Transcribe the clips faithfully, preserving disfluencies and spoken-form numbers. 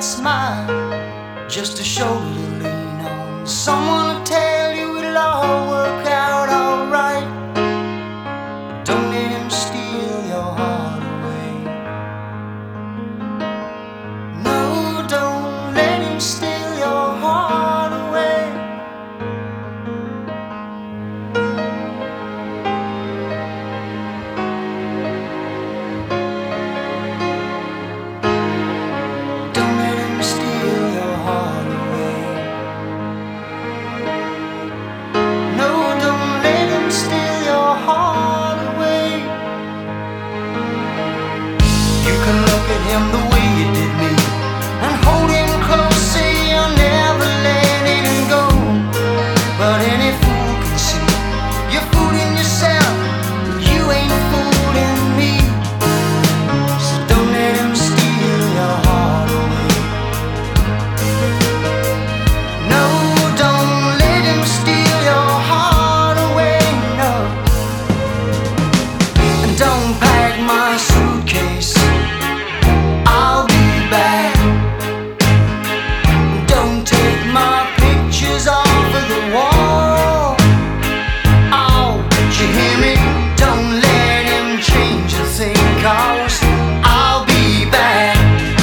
smile, just a shoulder to lean on, someone to tell you it'll all work out alright. Don't let him steal your heart away. No, don't let him steal your heart away. Don't let him steal your heart away. No, don't let him steal your heart away. You can look at him the way you did me and hold him close, say you're never letting him go. But any fool can see you're fooling yourself, you ain't fooling me. So don't let him steal your heart away. No, don't let him steal your heart away, no. And don't pack my suitcase, I'll be back. Don't take my pictures off of the wall. Oh, did you hear me? Don't let him change a thing, 'cause I'll be back.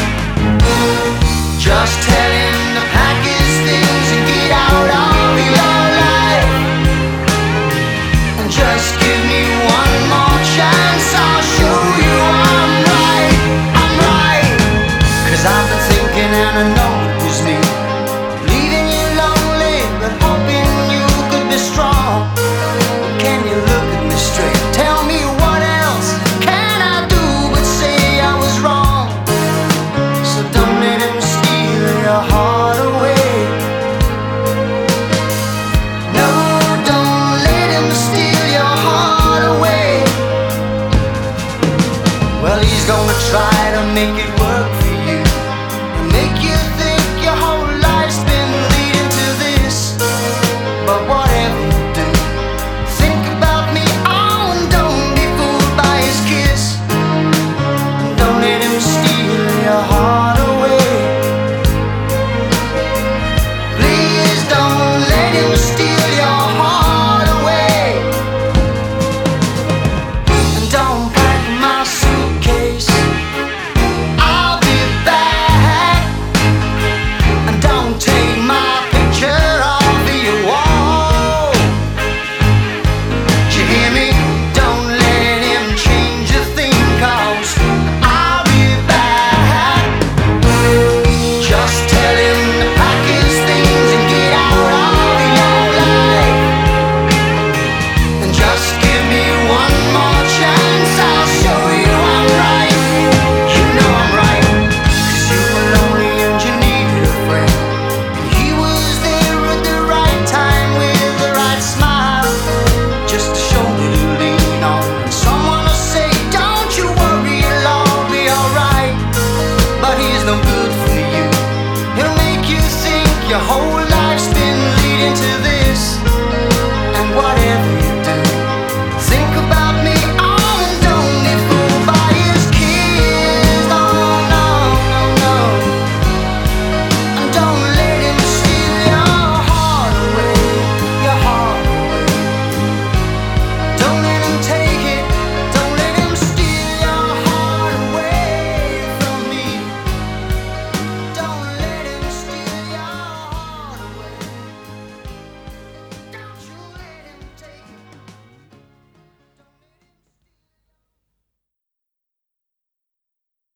Just tell him to pack his things and get out of your life. And just give me one more chance, I'll show you I'm right, I'm right. 'Cause I've been thinking and I know it was me, leaving you lonely but hoping you could be strong. Can you look at me straight? Tell me what else can I do but say I was wrong? So don't let him steal your heart away. No, don't let him steal your heart away. Well, he's gonna try to make it work